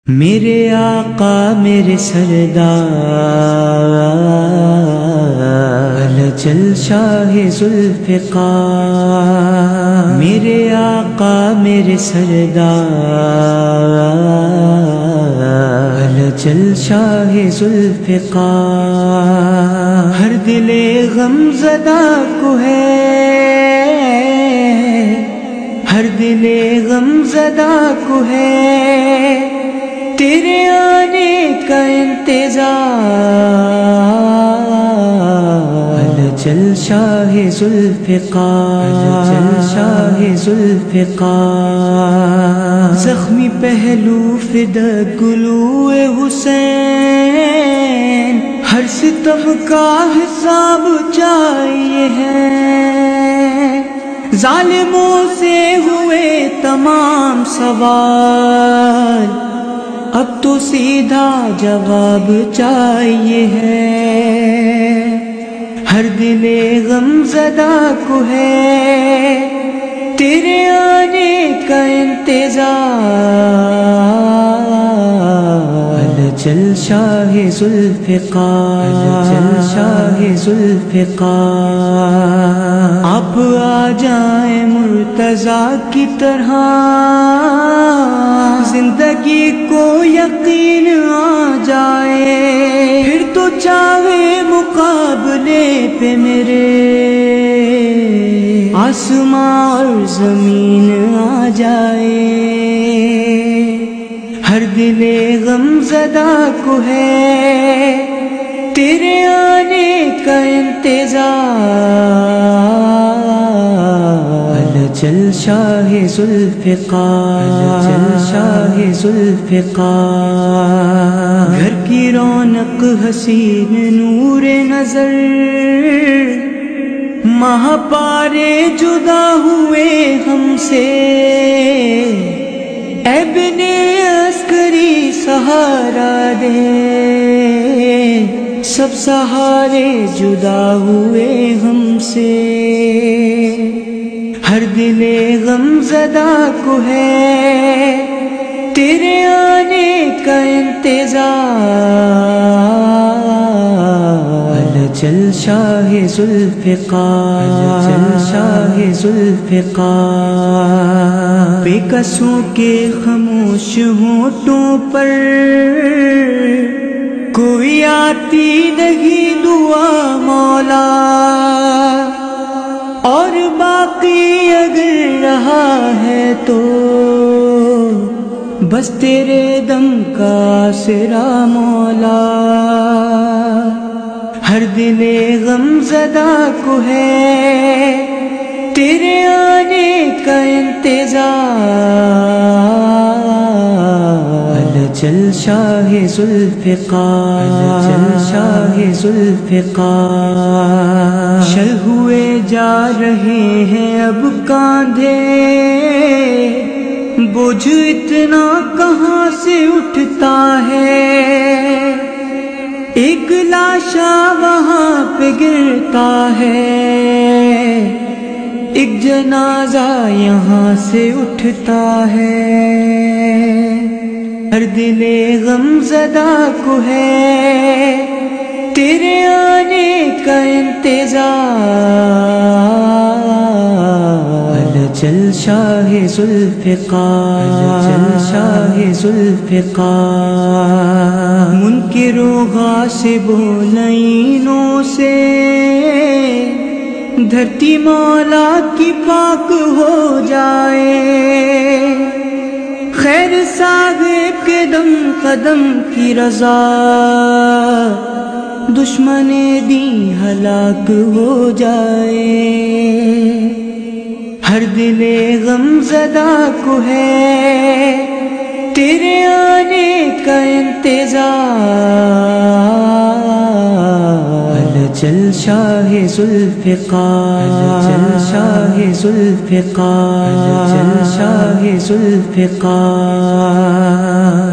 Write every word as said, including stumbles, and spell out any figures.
میرے آقا میرے سردار چل شاہ ذوالفقار، میرے آقا میرے سردار چل شاہ ذوالفقار، ہر دل غم زدہ کو ہے، ہر دل غم زدہ کو ہے تیرے آنے کا انتظار، چل شاہ ذوالفقار، چل شاہ ذوالفقار، زخمی پہلو فدا گلو حسین، ہر ستم کا حساب چاہیے ہے، ظالموں سے ہوئے تمام سوال، اب تو سیدھا جواب چاہیے ہے، ہر دل غم زدہ کو ہے تیرے آنے کا انتظار، چل شاہ ذوالفقار، چل شاہ ذوالفقار، آپ آ جائیں مرتضیٰ کی طرح، زندگی کو یقین آ جائے، پھر تو چاہے مقابلے پہ میرے آسماں اور زمین آ جائے، ہر دل غم زدہ کو ہے تیرے آنے کا انتظار، چل شاہ ذوالفقار، چل شاہ ذوالفقار، گھر کی رونق حسین نور نظر، ماہ پارے جدا ہوئے ہم سے، اے ابن عسکری سہارا دے، سب سہارے جدا ہوئے ہم سے، ہر دل غم زدہ کو ہے تیرے آنے کا انتظار، چل شاہ ذوالفقار، چل شاہ ذوالفقار، بے کسوں کے خاموش ہونٹوں پر کوئی آتی نہیں دعا مولا، اور باقی اگر رہا ہے تو بس تیرے دم کا آسرا مولا، ہر دل غم زدہ کو ہے تیرے آنے کا انتظار، چل شاہ ذوالفقار، چل شاہ ذوالفقار، شل ہوئے جا رہے ہیں اب کاندھے، بوجھ اتنا کہاں سے اٹھتا ہے، ایک لاشا وہاں پہ گرتا ہے، ایک جنازہ یہاں سے اٹھتا ہے، ہر دل غم زدہ کو ہے تیرے آنے کا انتظار، چل شاہ ذوالفقار، چل شاہ ذوالفقار، منکر و غاصب و لعینوں سے دھرتی مولا کی پاک ہو جائے، خیر صاحب کے دم قدم کی رضا، دشمن دین ہلاک ہو جائے، ہر دل غم زدہ کو ہے تیرے آنے کا انتظار، چل شاہ ذوالفقار، چل شاہ ذوالفقار، چل شاہ ذوالفقار۔